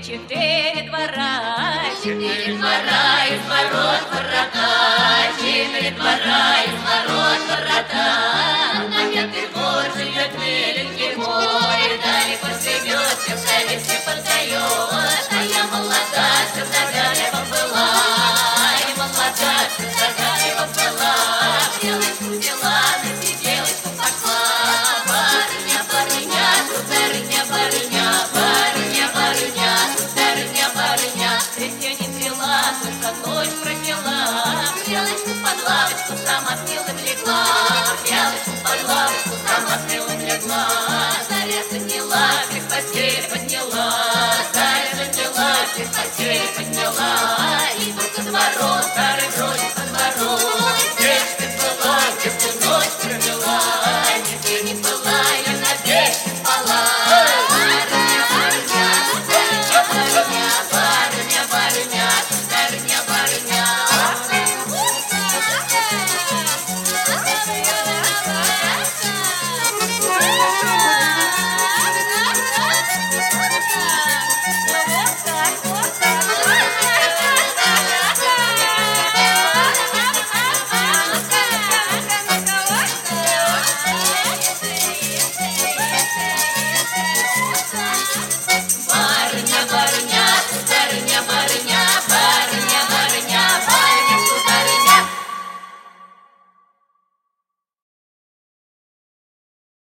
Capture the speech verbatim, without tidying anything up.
четыре двора, четыре двора, из ворот ворота, четыре двора, из ворот ворота. На пятый двор живет миленький мой, далеко живет, все в совете подает. А я молода, все догадливо была, и молода, все догадливо была. Белочку взяла, насиделочку пошла. Барыня, барыня, сударыня, барыня, барыня, барыня, сударыня, барыня. Крестьянин взяла, только ночь пропила. Белочку под лавочку сама с милым легла, белочку под лавочку